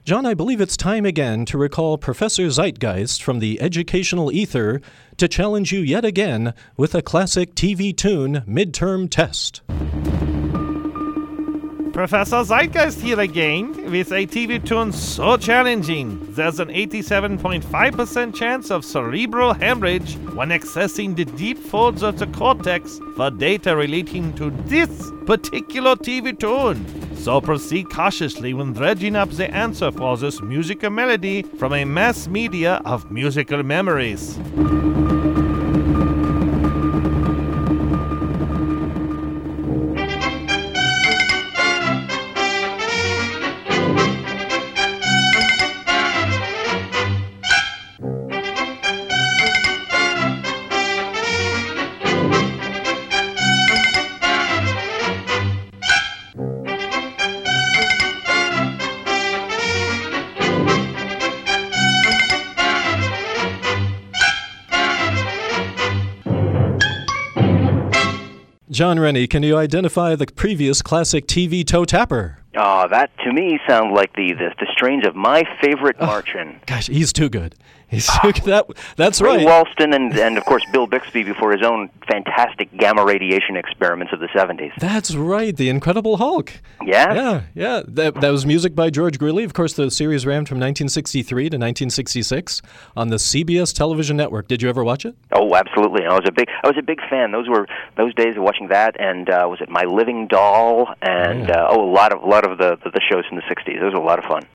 John, I believe it's time again to recall Professor Zeitgeist from the Educational Ether to challenge you yet again with a classic TV tune midterm test. Professor Zeitgeist here again with a TV tune so challenging. There's an 87.5% chance of cerebral hemorrhage when accessing the deep folds of the cortex for data relating to this particular TV tune. So proceed cautiously when dredging up the answer for this musical melody from a mass media of musical memories. John Rennie, can you identify the previous classic TV toe tapper? Oh, that to me sounds like the strains of my favorite Marchin. Gosh, he's too good. He's too good. That's right. Ray Walston and of course Bill Bixby before his own fantastic gamma radiation experiments of the 70s. That's right, the Incredible Hulk. Yeah? Yeah. That was music by George Greeley. Of course, the series ran from 1963 to 1966 on the CBS television network. Did you ever watch it? Oh, absolutely. I was a big fan. Those were those days of watching that, and was it My Living Doll, and a lot of the shows from the 60s. It was a lot of fun.